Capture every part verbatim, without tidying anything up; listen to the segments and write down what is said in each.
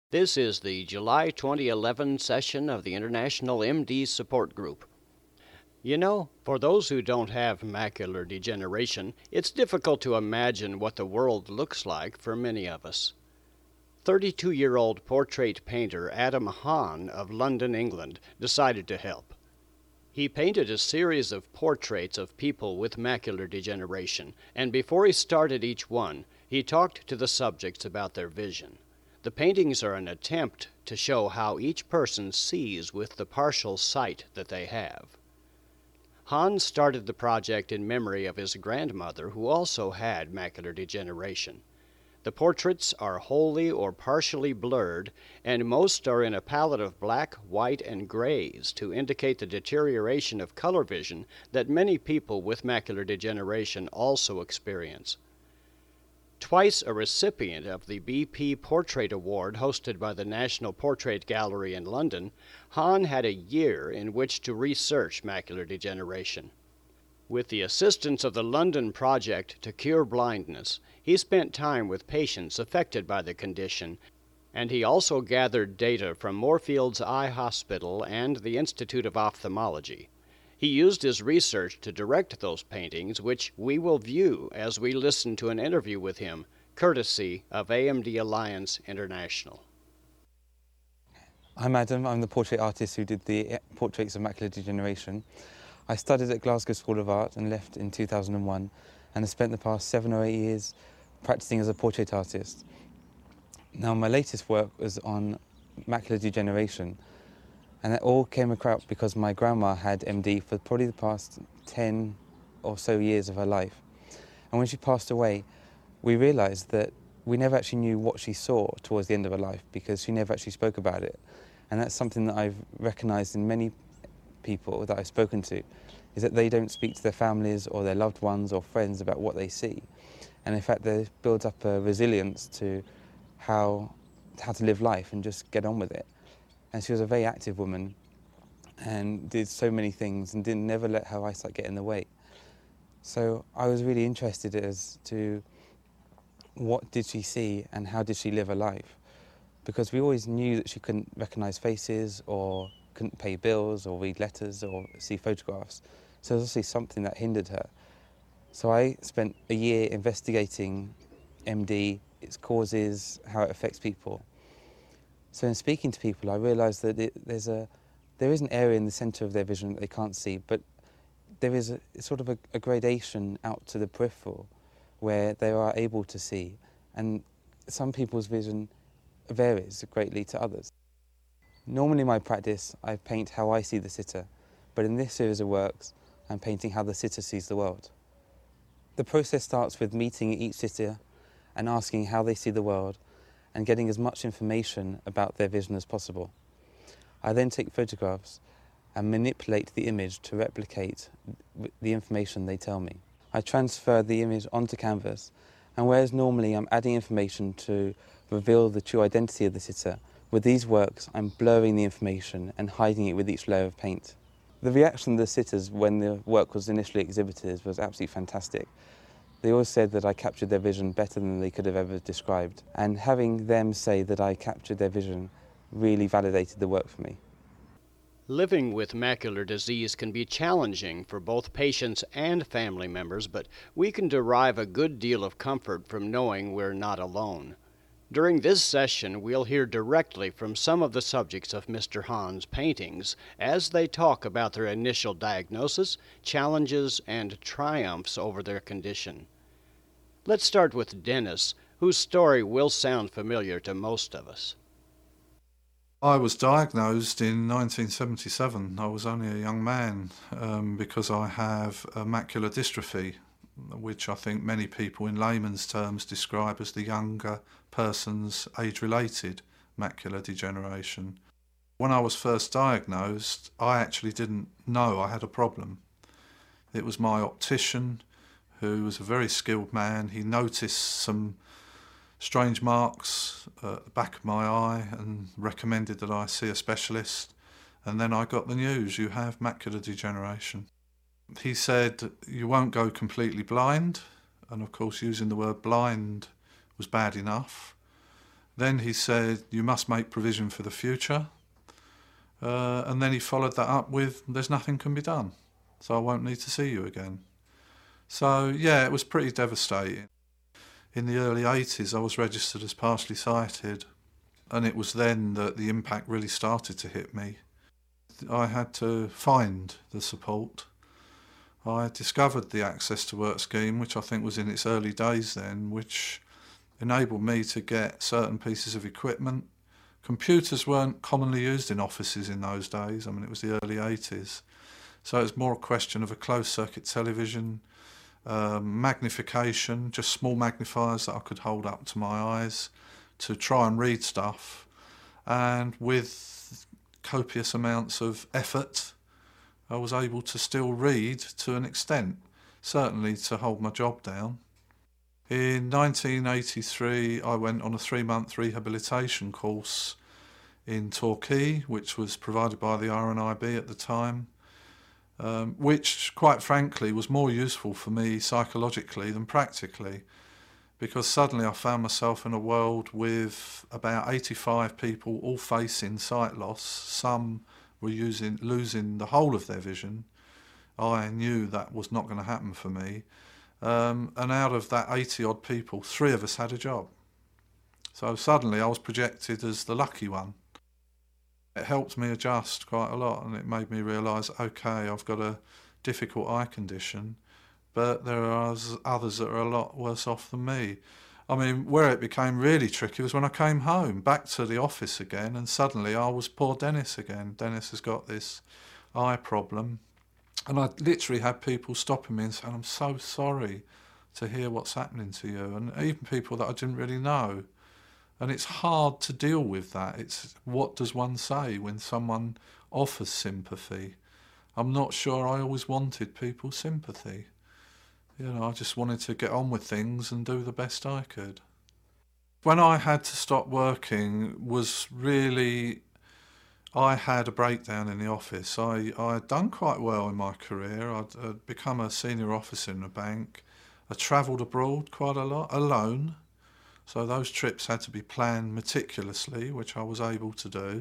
This is the July twenty eleven session of the International M D Support Group. You know, for those who don't have macular degeneration, it's difficult to imagine what the world looks like for many of us. thirty-two-year-old portrait painter Adam Hahn of London, England, decided to help. He painted a series of portraits of people with macular degeneration, and before he started each one, he talked to the subjects about their vision. The paintings are an attempt to show how each person sees with the partial sight that they have. Hahn started the project in memory of his grandmother, who also had macular degeneration. The portraits are wholly or partially blurred, and most are in a palette of black, white, and grays to indicate the deterioration of color vision that many people with macular degeneration also experience. Twice a recipient of the B P Portrait Award hosted by the National Portrait Gallery in London, Hahn had a year in which to research macular degeneration. With the assistance of the London Project to Cure Blindness, he spent time with patients affected by the condition, and he also gathered data from Moorfields Eye Hospital and the Institute of Ophthalmology. He used his research to direct those paintings, which we will view as we listen to an interview with him, courtesy of A M D Alliance International. I'm Adam. I'm the portrait artist who did the portraits of macular degeneration. I studied at Glasgow School of Art and left in two thousand one, and have spent the past seven or eight years practicing as a portrait artist. Now, my latest work was on macular degeneration, and it all came about because my grandma had M D for probably the past ten or so years of her life. And when she passed away, we realised that we never actually knew what she saw towards the end of her life because she never actually spoke about it. And that's something that I've recognised in many people that I've spoken to, is that they don't speak to their families or their loved ones or friends about what they see. And in fact, they build up a resilience to how, how to live life and just get on with it. And she was a very active woman and did so many things and didn't never let her eyesight get in the way. So I was really interested as to what did she see and how did she live her life? Because we always knew that she couldn't recognise faces or couldn't pay bills or read letters or see photographs. So there was obviously something that hindered her. So I spent a year investigating M D, its causes, how it affects people. So in speaking to people, I realised that it, there's a, there is an area in the centre of their vision that they can't see, but there is a, sort of a, a gradation out to the peripheral where they are able to see, and some people's vision varies greatly to others. Normally in my practice, I paint how I see the sitter, but in this series of works, I'm painting how the sitter sees the world. The process starts with meeting each sitter and asking how they see the world and getting as much information about their vision as possible. I then take photographs and manipulate the image to replicate the information they tell me. I transfer the image onto canvas, and whereas normally I'm adding information to reveal the true identity of the sitter, with these works I'm blurring the information and hiding it with each layer of paint. The reaction of the sitters when the work was initially exhibited was absolutely fantastic. They all said that I captured their vision better than they could have ever described, and having them say that I captured their vision really validated the work for me. Living with macular disease can be challenging for both patients and family members, but we can derive a good deal of comfort from knowing we're not alone. During this session, we'll hear directly from some of the subjects of Mister Hahn's paintings as they talk about their initial diagnosis, challenges, and triumphs over their condition. Let's start with Dennis, whose story will sound familiar to most of us. I was diagnosed in nineteen seventy-seven. I was only a young man um, because I have a macular dystrophy, which I think many people in layman's terms describe as the younger person's age-related macular degeneration. When I was first diagnosed, I actually didn't know I had a problem. It was my optician, who was a very skilled man. He noticed some strange marks at the back of my eye and recommended that I see a specialist. And then I got the news, you have macular degeneration. He said, you won't go completely blind, and of course using the word blind was bad enough, Then he said, you must make provision for the future. Uh, and then he followed that up with, there's nothing can be done, so I won't need to see you again. So, yeah, it was pretty devastating. In the early eighties, I was registered as partially sighted, and it was then that the impact really started to hit me. I had to find the support. I discovered the Access to Work scheme, which I think was in its early days then, which enabled me to get certain pieces of equipment. Computers weren't commonly used in offices in those days. I mean, it was the early eighties. So it was more a question of a closed-circuit television, um, magnification, just small magnifiers that I could hold up to my eyes to try and read stuff. And with copious amounts of effort, I was able to still read to an extent, certainly to hold my job down. In nineteen eighty-three, I went on a three-month rehabilitation course in Torquay, which was provided by the R N I B at the time, um, which, quite frankly, was more useful for me psychologically than practically, because suddenly I found myself in a world with about eighty-five people all facing sight loss. Some were using, losing the whole of their vision. I knew that was not going to happen for me. Um, and out of that eighty odd people, three of us had a job. So suddenly I was projected as the lucky one. It helped me adjust quite a lot, and it made me realise, okay, I've got a difficult eye condition, but there are others that are a lot worse off than me. I mean, where it became really tricky was when I came home, back to the office again, and suddenly I was poor Dennis again. Dennis has got this eye problem. And I literally had people stopping me and saying, I'm so sorry to hear what's happening to you. And even people that I didn't really know. And it's hard to deal with that. It's what does one say when someone offers sympathy? I'm not sure I always wanted people's sympathy. You know, I just wanted to get on with things and do the best I could. When I had to stop working was really... I had a breakdown in the office. I, I had done quite well in my career. I'd, I'd become a senior officer in a bank. I travelled abroad quite a lot, alone. So those trips had to be planned meticulously, which I was able to do.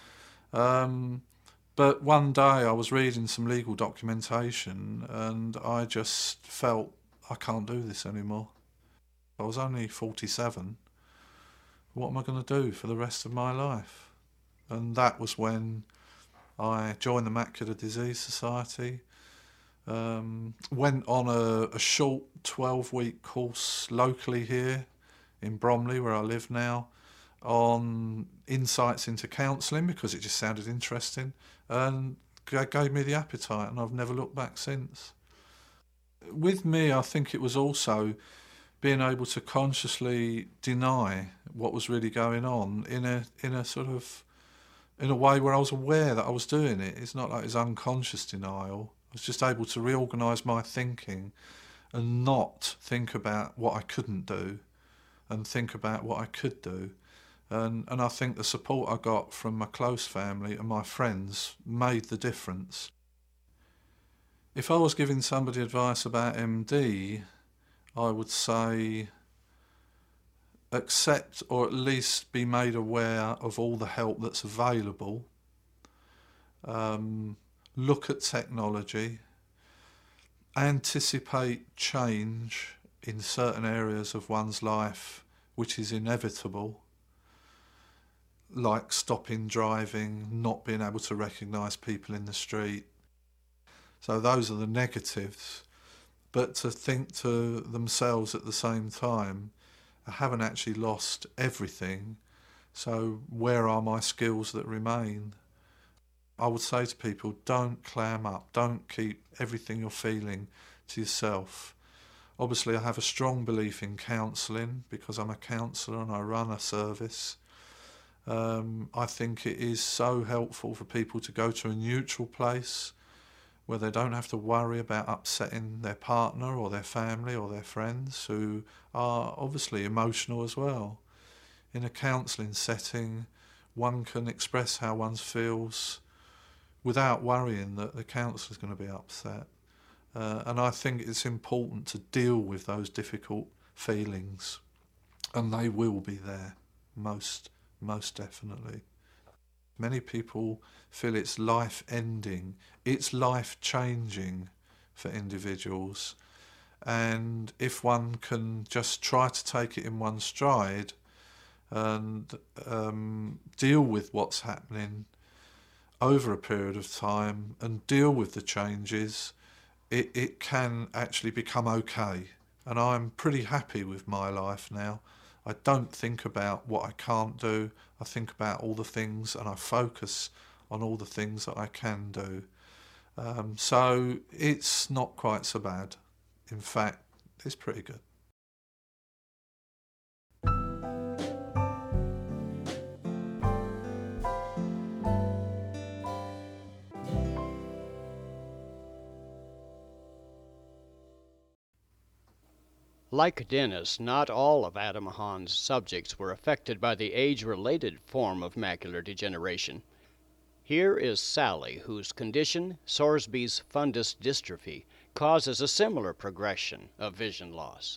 Um, but one day I was reading some legal documentation and I just felt, I can't do this anymore. I was only forty-seven. What am I going to do for the rest of my life? And that was when I joined the Macular Disease Society, um, went on a, a short twelve-week course locally here in Bromley, where I live now, on insights into counselling, because it just sounded interesting, and it gave me the appetite, and I've never looked back since. With me, I think it was also being able to consciously deny what was really going on in a in a sort of in a way where I was aware that I was doing it. It's not like it's unconscious denial. I was just able to reorganise my thinking and not think about what I couldn't do and think about what I could do. And, and I think the support I got from my close family and my friends made the difference. If I was giving somebody advice about M D, I would say accept, or at least be made aware of all the help that's available. Um, look at technology. Anticipate change in certain areas of one's life which is inevitable, like stopping driving, not being able to recognise people in the street. So those are the negatives. But to think to themselves at the same time, I haven't actually lost everything, so where are my skills that remain? I would say to people, don't clam up, don't keep everything you're feeling to yourself. Obviously I have a strong belief in counselling because I'm a counsellor and I run a service. Um, I think it is so helpful for people to go to a neutral place where they don't have to worry about upsetting their partner or their family or their friends, who are obviously emotional as well. In a counselling setting, one can express how one feels without worrying that the counsellor is going to be upset. Uh, and I think it's important to deal with those difficult feelings, and they will be there. most, most definitely. Many people feel it's life-ending, it's life-changing for individuals. And if one can just try to take it in one stride and um, deal with what's happening over a period of time and deal with the changes, it, it can actually become okay. And I'm pretty happy with my life now. I don't think about what I can't do. I think about all the things and I focus on all the things that I can do. Um, so it's not quite so bad. In fact, it's pretty good. Like Dennis, not all of Adam Hahn's subjects were affected by the age-related form of macular degeneration. Here is Sally, whose condition, Sorsby's fundus dystrophy, causes a similar progression of vision loss.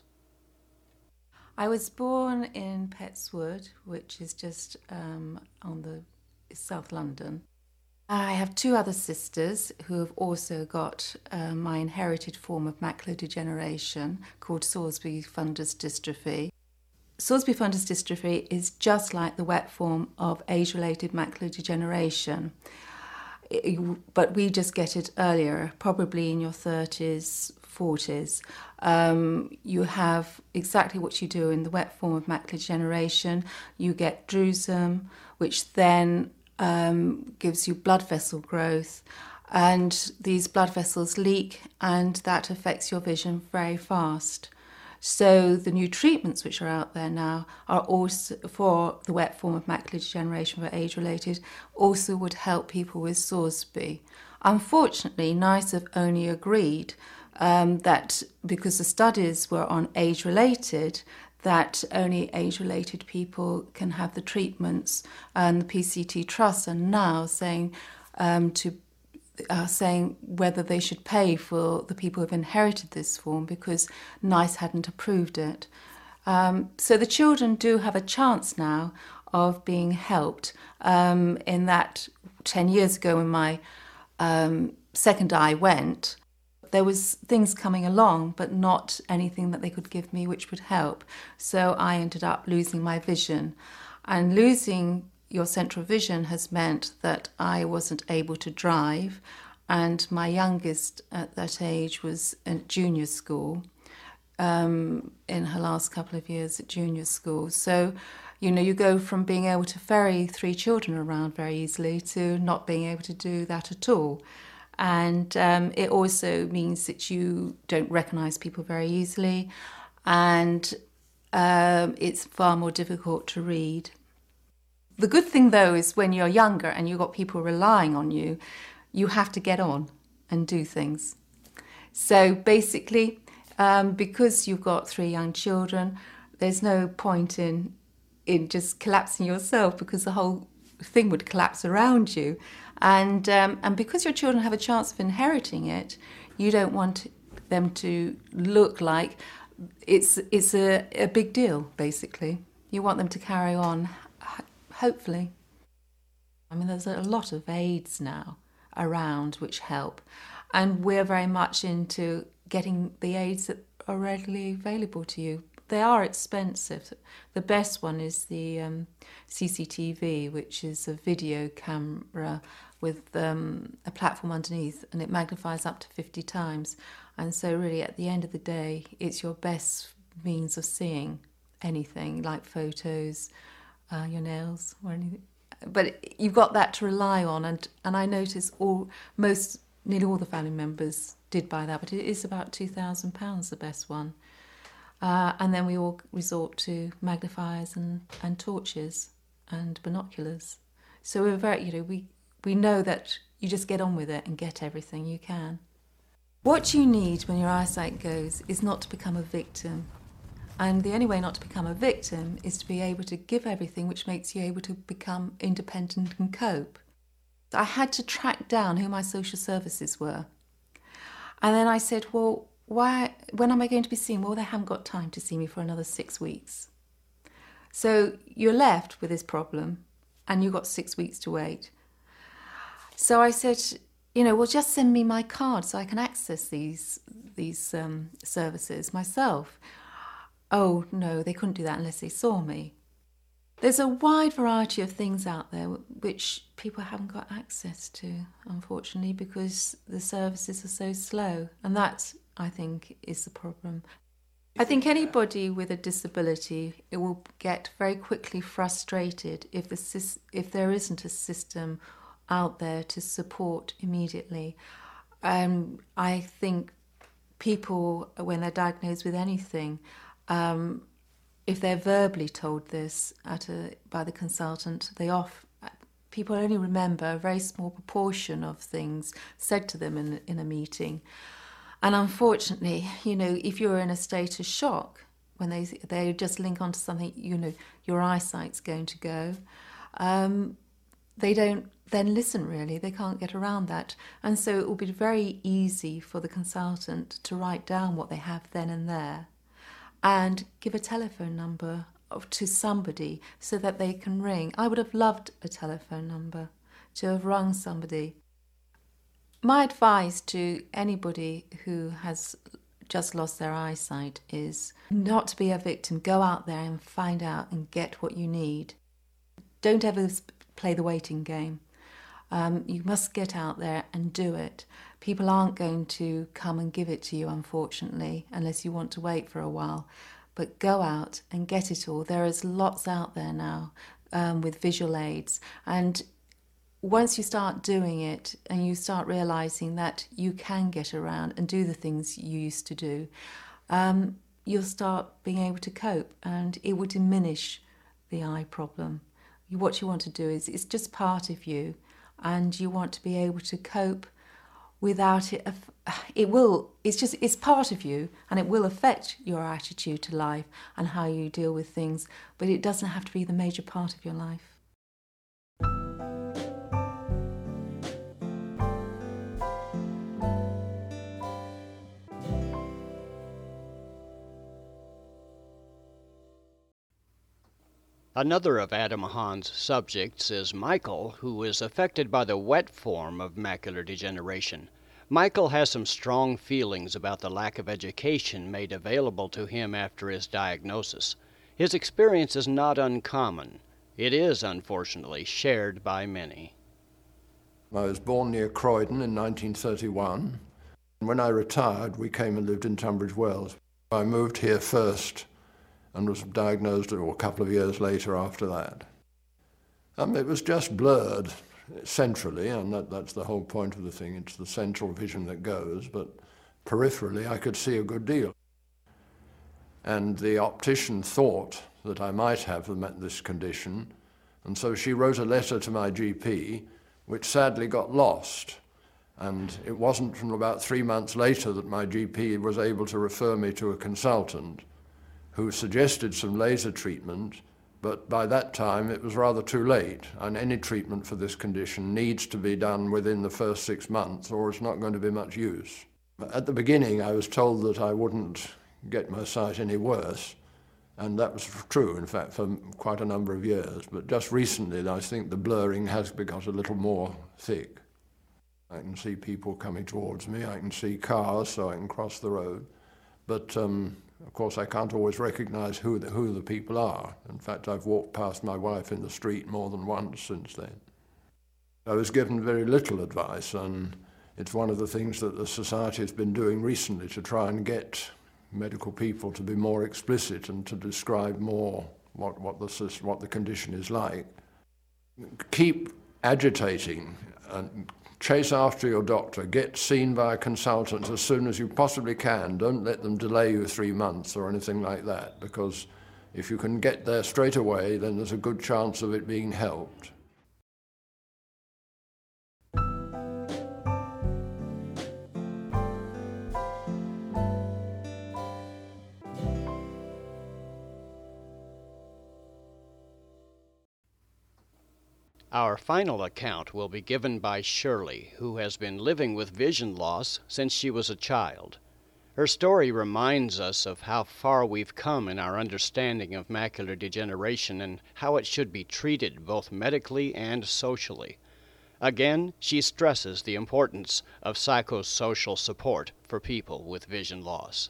I was born in Pettswood, which is just um, on the South London. I have two other sisters who have also got uh, my inherited form of macular degeneration called Sorsby fundus dystrophy. Sorsby fundus dystrophy is just like the wet form of age-related macular degeneration, it, but we just get it earlier, probably in your thirties, forties. Um, you have exactly what you do in the wet form of macular degeneration. You get drusen, which then um, gives you blood vessel growth, and these blood vessels leak, and that affects your vision very fast. So the new treatments which are out there now are also for the wet form of macular degeneration for age-related, also would help people with Sorsby. Unfortunately, NICE have only agreed um, that because the studies were on age-related, that only age-related people can have the treatments, and the P C T Trust are now saying um, to are saying whether they should pay for the people who have inherited this form because NICE hadn't approved it. Um, so the children do have a chance now of being helped um, in that ten years ago when my um, second eye went, there was things coming along but not anything that they could give me which would help. So I ended up losing my vision, and losing your central vision has meant that I wasn't able to drive, and my youngest at that age was at junior school, um, in her last couple of years at junior school. So, you know, you go from being able to ferry three children around very easily to not being able to do that at all. And um, it also means that you don't recognise people very easily, and um, it's far more difficult to read. The good thing, though, is when you're younger and you've got people relying on you, you have to get on and do things. So basically, um, because you've got three young children, there's no point in in just collapsing yourself, because the whole thing would collapse around you. And um, and because your children have a chance of inheriting it, you don't want them to look like it's it's a, a big deal, basically. You want them to carry on. Hopefully. I mean, there's a lot of aids now around which help, and we're very much into getting the aids that are readily available to you. They are expensive. The best one is the um, C C T V, which is a video camera with um, a platform underneath, and it magnifies up to fifty times. And so really at the end of the day, it's your best means of seeing anything, like photos, Uh, your nails or anything, but you've got that to rely on, and and I notice all most nearly all the family members did buy that, but it is about two thousand pounds, the best one, uh, and then we all resort to magnifiers and and torches and binoculars. So we're very, you know, we we know that you just get on with it and get everything you can. What you need when your eyesight goes is not to become a victim. And the only way not to become a victim is to be able to give everything which makes you able to become independent and cope. I had to track down who my social services were. And then I said, well, why? When am I going to be seen? Well, they haven't got time to see me for another six weeks. So you're left with this problem and you've got six weeks to wait. So I said, you know, well, just send me my card so I can access these these um, services myself. Oh, no, they couldn't do that unless they saw me. There's a wide variety of things out there which people haven't got access to, unfortunately, because the services are so slow. And that, I think, is the problem. I think anybody with a disability it will get very quickly frustrated if the if there isn't a system out there to support immediately. Um, I think people, when they're diagnosed with anything, um, if they're verbally told this at a, by the consultant, they off people only remember a very small proportion of things said to them in in a meeting. And unfortunately, you know, if you're in a state of shock, when they they just link onto something, you know, your eyesight's going to go, um, they don't then listen really. They can't get around that. And so it will be very easy for the consultant to write down what they have then and there and give a telephone number of, to somebody so that they can ring. I would have loved a telephone number to have rung somebody. My advice to anybody who has just lost their eyesight is not to be a victim. Go out there and find out and get what you need. Don't ever play the waiting game. Um, you must get out there and do it. People aren't going to come and give it to you, unfortunately, unless you want to wait for a while. But go out and get it all. There is lots out there now um, with visual aids. And once you start doing it and you start realising that you can get around and do the things you used to do, um, you'll start being able to cope and it will diminish the eye problem. What you want to do is, it's just part of you and you want to be able to cope without it. It will, it's just, it's part of you and it will affect your attitude to life and how you deal with things, but it doesn't have to be the major part of your life. Another of Adam Hahn's subjects is Michael, who is affected by the wet form of macular degeneration. Michael has some strong feelings about the lack of education made available to him after his diagnosis. His experience is not uncommon. It is, unfortunately, shared by many. I was born near Croydon in nineteen thirty-one. When I retired, we came and lived in Tunbridge Wells. I moved here first and was diagnosed a couple of years later after that. Um, it was just blurred centrally, and that, that's the whole point of the thing. It's the central vision that goes, but peripherally I could see a good deal. And the optician thought that I might have this condition, and so she wrote a letter to my G P, which sadly got lost. And it wasn't from about three months later that my G P was able to refer me to a consultant who suggested some laser treatment, but by that time it was rather too late, and any treatment for this condition needs to be done within the first six months or it's not going to be much use. At the beginning I was told that I wouldn't get my sight any worse, and that was true, in fact, for quite a number of years, but just recently I think the blurring has got a little more thick. I can see people coming towards me, I can see cars so I can cross the road, but um, of course, I can't always recognise who the, who the people are. In fact, I've walked past my wife in the street more than once since then. I was given very little advice, and it's one of the things that the Society has been doing recently to try and get medical people to be more explicit and to describe more what, what, the, what the condition is like. Keep agitating and chase after your doctor, get seen by a consultant as soon as you possibly can. Don't let them delay you three months or anything like that, because if you can get there straight away, then there's a good chance of it being helped. Our final account will be given by Shirley, who has been living with vision loss since she was a child. Her story reminds us of how far we've come in our understanding of macular degeneration and how it should be treated both medically and socially. Again, she stresses the importance of psychosocial support for people with vision loss.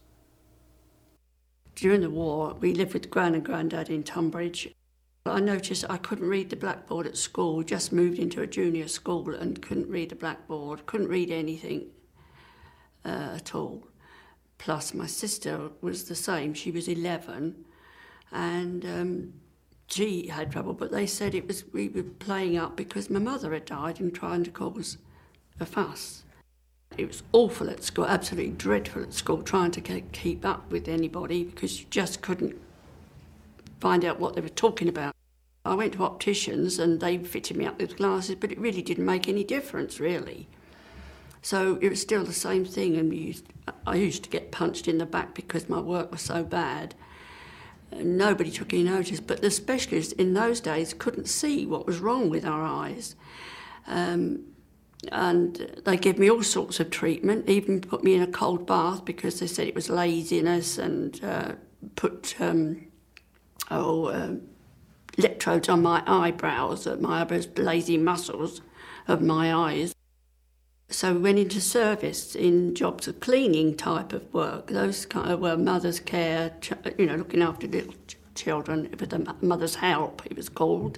During the war, we lived with Gran and Grandad in Tunbridge. I noticed I couldn't read the blackboard at school, just moved into a junior school and couldn't read the blackboard, couldn't read anything uh, at all. Plus my sister was the same, she was eleven and um, she had trouble, but they said it was we were playing up because my mother had died and trying to cause a fuss. It was awful at school, absolutely dreadful at school, trying to keep up with anybody because you just couldn't find out what they were talking about. I went to opticians and they fitted me up with glasses, but it really didn't make any difference, really. So it was still the same thing, and we used, I used to get punched in the back because my work was so bad. And nobody took any notice, but the specialists in those days couldn't see what was wrong with our eyes. Um, and they gave me all sorts of treatment, even put me in a cold bath because they said it was laziness, and uh, put um, oh, uh, electrodes on my eyebrows, uh, my eyebrows, lazy muscles of my eyes. So we went into service in jobs of cleaning type of work. Those kind of were mother's care, you know, looking after little ch- children with a mother's help, it was called.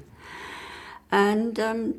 And um,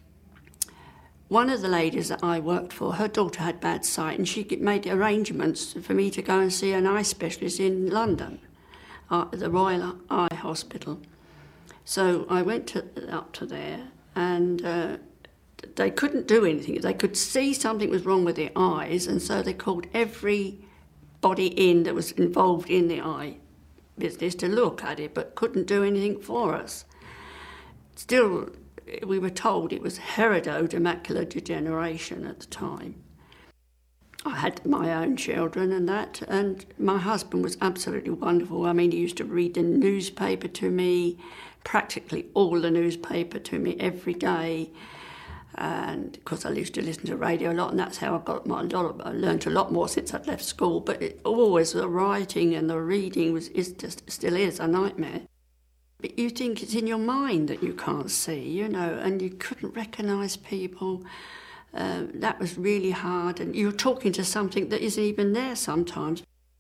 one of the ladies that I worked for, her daughter had bad sight, and she made arrangements for me to go and see an eye specialist in London, uh, at the Royal Eye Hospital. So I went to, up to there, and uh, they couldn't do anything. They could see something was wrong with their eyes, and so they called everybody in that was involved in the eye business to look at it, but couldn't do anything for us. Still, we were told it was hereditary macular degeneration at the time. I had my own children and that, and my husband was absolutely wonderful. I mean, he used to read the newspaper to me, practically all the newspaper to me every day. And of course I used to listen to radio a lot, and that's how I got my, a lot of, I learned a lot more since I'd left school. But it, always the writing and the reading was is just still is a nightmare. But you think it's in your mind that you can't see, you know, and you couldn't recognise people. Uh, that was really hard, and you're talking to something that isn't even there sometimes.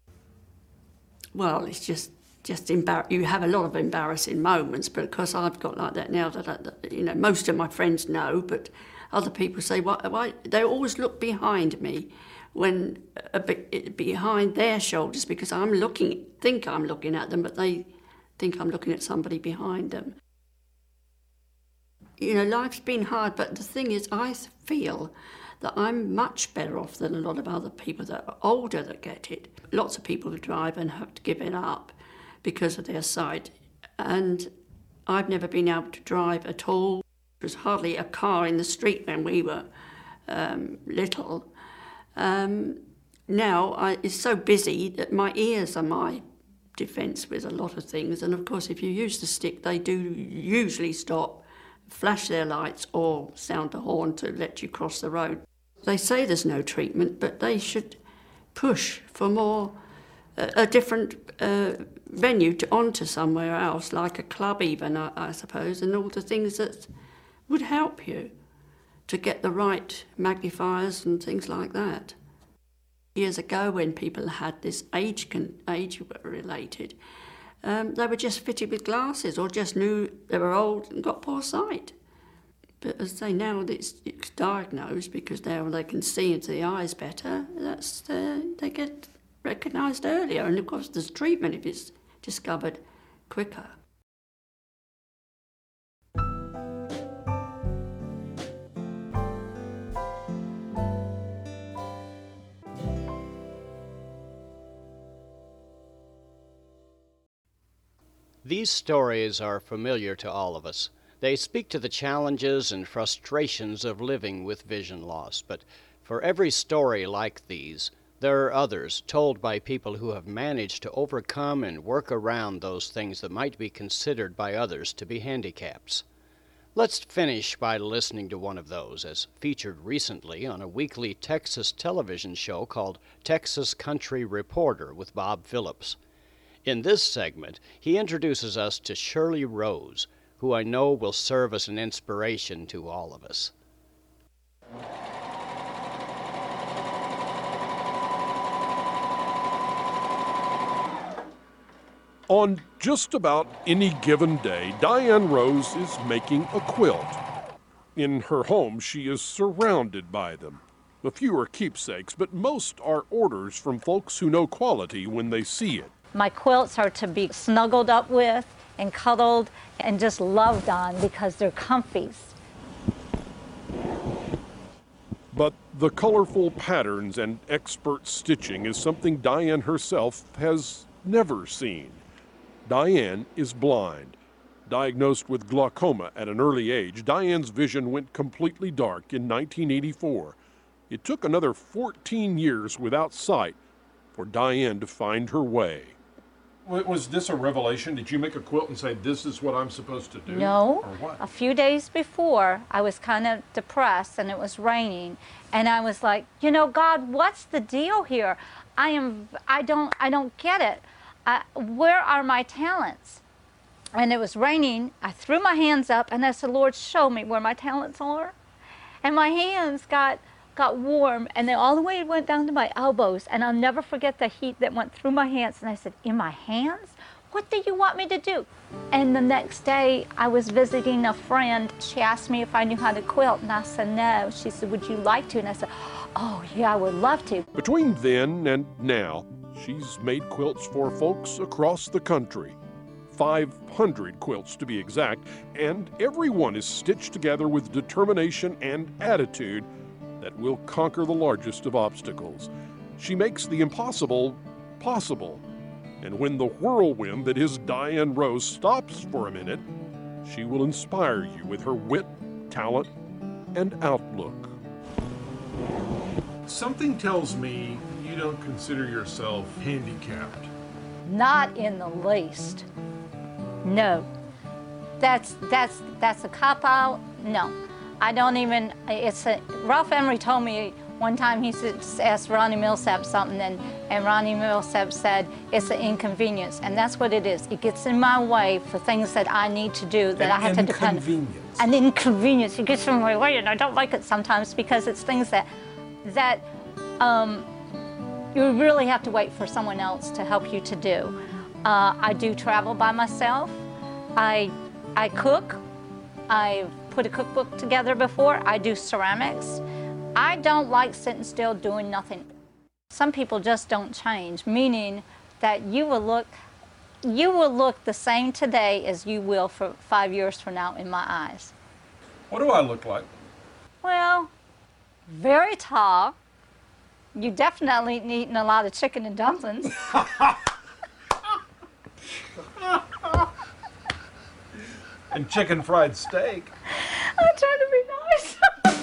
Well, it's just just embar- you have a lot of embarrassing moments, but of course I've got like that now that, I, that you know, most of my friends know, but other people say, why, why? They always look behind me, when a bit behind their shoulders, because I'm looking, think I'm looking at them, but they think I'm looking at somebody behind them. You know, life's been hard, but the thing is, I feel that I'm much better off than a lot of other people that are older that get it. Lots of people who drive and have to give it up because of their sight, and I've never been able to drive at all. There was hardly a car in the street when we were um, little. Um, now I, it's so busy that my ears are my defence with a lot of things, and of course if you use the stick they do usually stop, flash their lights or sound a horn to let you cross the road. They say there's no treatment, but they should push for more, uh, a different uh, venue to onto somewhere else, like a club even, I, I suppose, and all the things that would help you to get the right magnifiers and things like that. Years ago, when people had this age con- age related, um, they were just fitted with glasses or just knew they were old and got poor sight. But as they now it's, it's diagnosed because now they can see into the eyes better. That's uh, they get recognised earlier, and of course there's treatment if it's discovered quicker. These stories are familiar to all of us. They speak to the challenges and frustrations of living with vision loss, but for every story like these, there are others told by people who have managed to overcome and work around those things that might be considered by others to be handicaps. Let's finish by listening to one of those, as featured recently on a weekly Texas television show called Texas Country Reporter with Bob Phillips. In this segment, he introduces us to Shirley Rose, who I know will serve as an inspiration to all of us. On just about any given day, Diane Rose is making a quilt. In her home, she is surrounded by them. A few are keepsakes, but most are orders from folks who know quality when they see it. My quilts are to be snuggled up with and cuddled and just loved on because they're comfies. But the colorful patterns and expert stitching is something Diane herself has never seen. Diane is blind. Diagnosed with glaucoma at an early age, Diane's vision went completely dark in nineteen eighty-four. It took another fourteen years without sight for Diane to find her way. Was this a revelation? Did you make a quilt and say, this is what I'm supposed to do? No. Or what? A few days before, I was kind of depressed and it was raining. And I was like, you know, God, what's the deal here? I am, I don't, I don't get it. I, where are my talents? And it was raining. I threw my hands up and I said, Lord, show me where my talents are. And my hands got got warm, and then all the way it went down to my elbows, and I'll never forget the heat that went through my hands. And I said, in my hands? What do you want me to do? And the next day, I was visiting a friend. She asked me if I knew how to quilt, and I said no. She said, would you like to? And I said, oh, yeah, I would love to. Between then and now, she's made quilts for folks across the country. five hundred quilts to be exact, and every one is stitched together with determination and attitude that will conquer the largest of obstacles. She makes the impossible possible. And when the whirlwind that is Diane Rose stops for a minute, she will inspire you with her wit, talent, and outlook. Something tells me you don't consider yourself handicapped. Not in the least. No. That's, that's, that's a cop-out? No. I don't even, it's a, Ralph Emery told me one time, he asked Ronnie Millsap something, and, and Ronnie Millsap said, it's an inconvenience, and that's what it is. It gets in my way for things that I need to do, that An I have to depend on. Inconvenience. An inconvenience. It gets in my way, and I don't like it sometimes because it's things that, that um, you really have to wait for someone else to help you to do. Uh, I do travel by myself. I, I cook. I've put a cookbook together before. I do ceramics. I don't like sitting still doing nothing. Some people just don't change, meaning that you will look, you will look the same today as you will for five years from now in my eyes. What do I look like? Well, very tall. You definitely eaten a lot of chicken and dumplings. And chicken fried steak. I'm trying to be nice.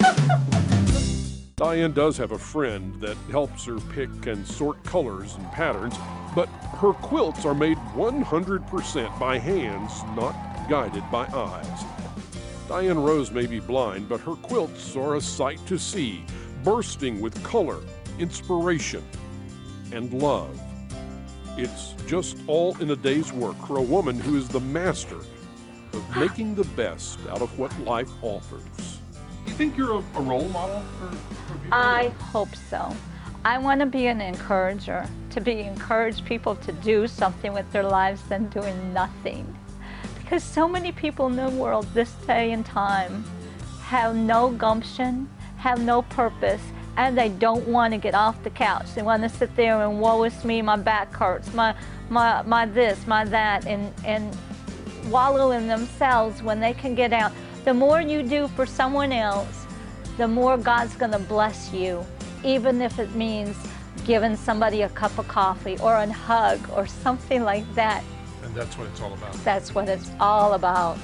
Diane does have a friend that helps her pick and sort colors and patterns, but her quilts are made one hundred percent by hands, not guided by eyes. Diane Rose may be blind, but her quilts are a sight to see, bursting with color, inspiration, and love. It's just all in a day's work for a woman who is the master of making the best out of what life offers. You think you're a, a role model for, for people? I hope so. I want to be an encourager, to be encourage people to do something with their lives than doing nothing. Because so many people in the world this day and time have no gumption, have no purpose, and they don't want to get off the couch. They want to sit there and woe is me, my back hurts, my my my this, my that, and and wallow in themselves when they can get out. The more you do for someone else, the more God's going to bless you, even if it means giving somebody a cup of coffee or a hug or something like that. And that's what it's all about. That's what it's all about.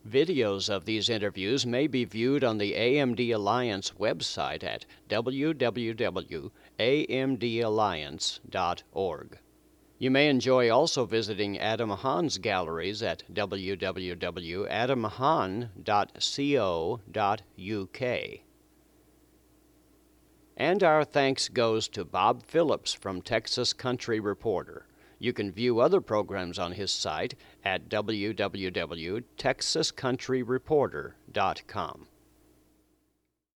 Videos of these interviews may be viewed on the A M D Alliance website at w w w dot a m d alliance dot org. You may enjoy also visiting Adam Hahn's galleries at w w w dot adam hahn dot co dot u k. And our thanks goes to Bob Phillips from Texas Country Reporter. You can view other programs on his site at w w w dot texas country reporter dot com.